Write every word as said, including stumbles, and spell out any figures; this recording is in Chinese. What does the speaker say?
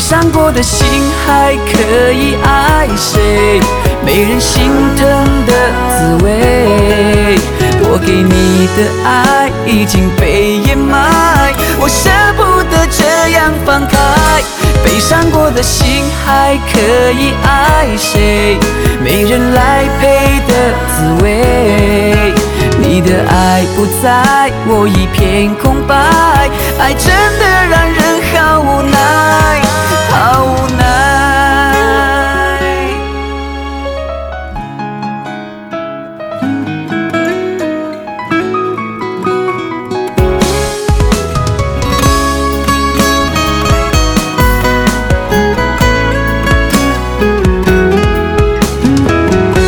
伤过的心还可以爱谁？没人心疼的滋味，我给你的爱已经被掩埋，我舍不得这样放开。悲伤过的心还可以爱谁？没人来陪的滋味，你的爱不在，我一片空白，爱真的让人好无奈，好无奈。